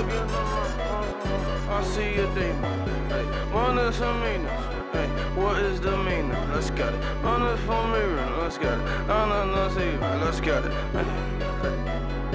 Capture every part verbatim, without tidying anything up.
look in the mirror, I see a demon. Hey, one is some meanness. Hey, what is the meaning? Let's get it. On the phone mirror, let's get it. On the see, let's get it. Hey.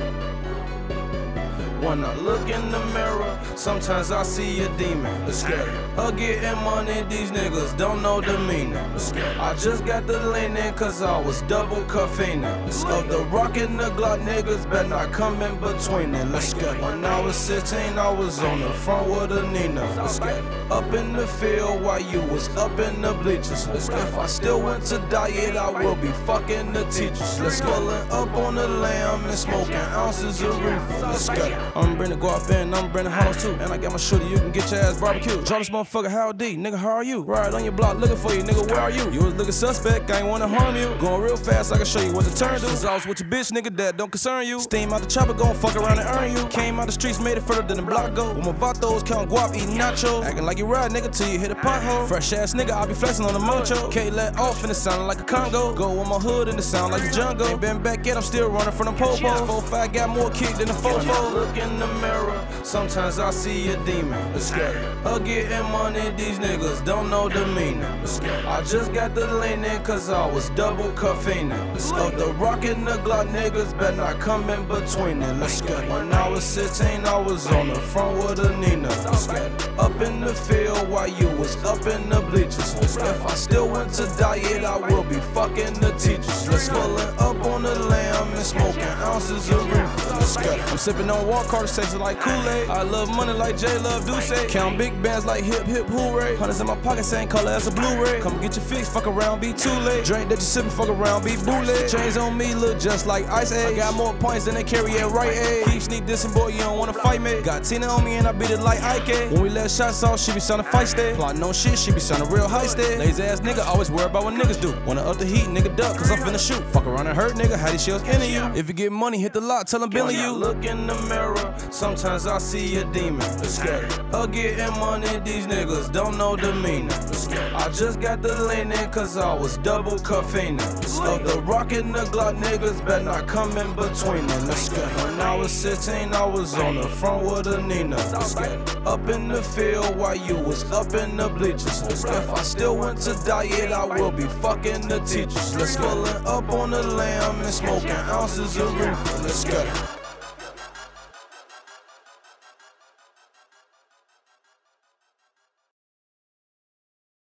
When I look in the mirror, sometimes I see a demon. Let's get it. Her getting money, these niggas don't know the meaning. I just got the leaning, cause I was double caffeinating. Of the rock and the Glock, niggas better not come in between it. Let's get it. When I was sixteen, I was on the front with a Nina. Let's get it. Up in the field while you was up in the bleachers. Let's get it. If I still went to diet, I will be fucking the teachers. Let's get it. Up on the lamb and smoking ounces of reefer. Let's get it. I'm Brandon Guap and I'm Brandon Hollis too. And I got my shorty, you can get your ass barbecued. Draw this motherfucker, how D, nigga, how are you? Ride on your block looking for you, nigga, where are you? You was looking suspect, I ain't wanna harm you. Going real fast, I can show you what the turn do. Cause I was with your bitch, nigga, that don't concern you. Steam out the chopper, gon' fuck around and earn you. Came out the streets, made it further than the block go. With my vatos, count guap, eating nachos. Acting like you ride, nigga, till you hit a pothole. Fresh ass nigga, I be flexing on the mocho. Can't let off and it sound like a Congo. Go on my hood and it sound like a jungle. Ain't been back yet, I'm still running from the popos. four five got more kick than a fofo. Look in the mirror, sometimes I see a demon. Let's get it. Her getting money, these niggas don't know the meaning. I just got the leaning, cause I was double caffeinating. Of the rock and the Glock, niggas better not come in between it. Let's get it. When I was sixteen, I was on the front with a Nina. Let's get it. Up in the field while you was up in the bleachers. If I still went to diet, I will be fucking the teachers. Let's pulling up on the lamb and smoking ounces of reefer. Let's get it. I'm sipping on walk card tasting like Kool-Aid. I love money like J Love do say. Count big bands like hip hip hooray. Hundreds in my pocket, same color as a Blu-ray. Come get your fix, fuck around, be too late. Drink that you sippin', fuck around, be bootleg. Chains on me look just like Ice Age. I got more points than they carry at right age. Keep sneak dissing, boy, you don't wanna fight me. Got Tina on me and I beat it like Ike. When we let shots off, she be sounding feisty. Plotting no shit, she be sounding real high stead. Lazy ass nigga, always worry about what niggas do. Wanna up the heat, nigga duck, cause I'm finna shoot. Fuck around and hurt, nigga, how these shells into you? If you get money, hit the lot, tell them Billy you. Look in the mirror, sometimes I see a demon. Let's get it. Her getting money, these niggas don't know the meaning. I just got the leaning, cause I was double caffeinating. Of the rock and the Glock, niggas better not come in between it. Let's get it. When I was sixteen, I was on the front with a Nina. Let's get it. Up in the field while you was up in the bleachers. If I still went to diet, I will be fucking the teachers. Let's pulling up on the lamb and smoking ounces of reefer. Let's get it.